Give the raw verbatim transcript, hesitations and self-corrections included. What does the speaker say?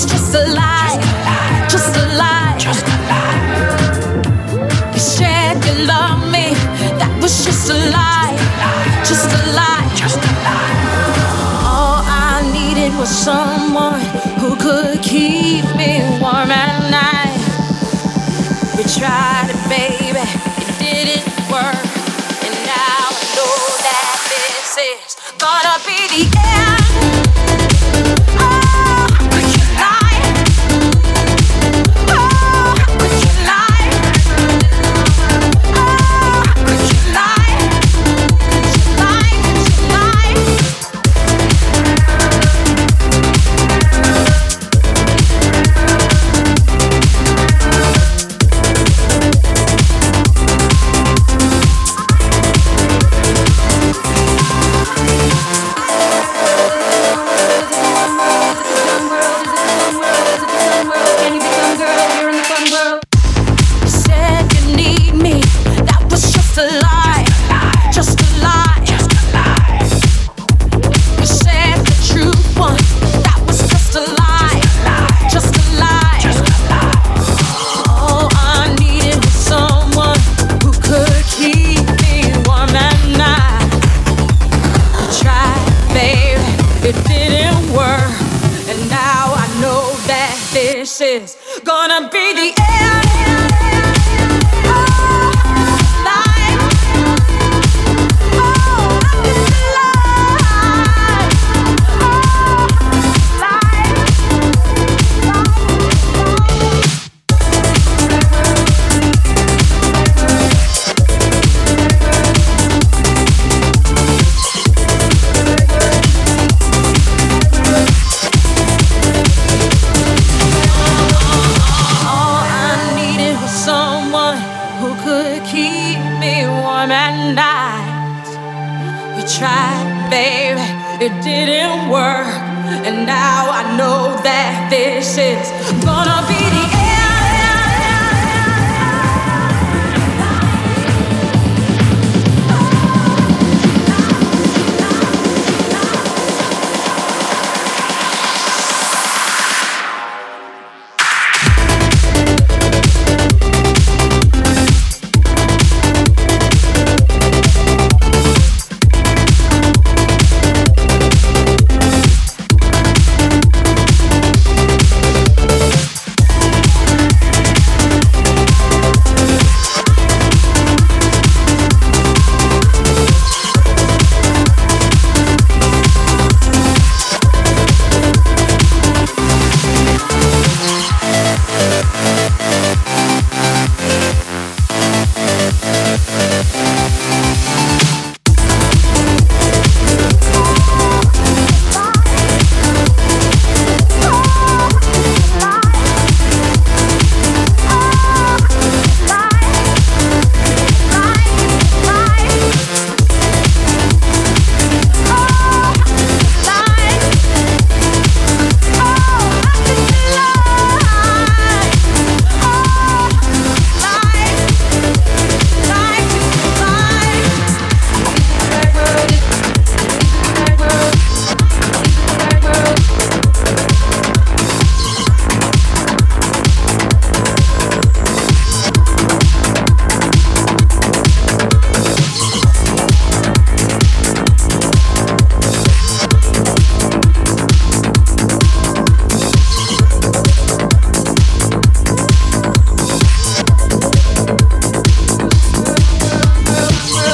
just a lie, just a lie. Just a lie. You said you love me, that was just a lie, just a lie. Just a lie. All I needed was someone who could keep me warm at night. We tried it, baby, it didn't work, and now I know that this is gonna be the end. Oh, how could you lie? Oh, how could you lie? Oh, how could you lie? Could you lie? Could you lie? This is gonna be the end. Oh, lie. Oh, lie. Oh, at night. We tried, baby, it didn't work, and now I know that this is gonna be the end.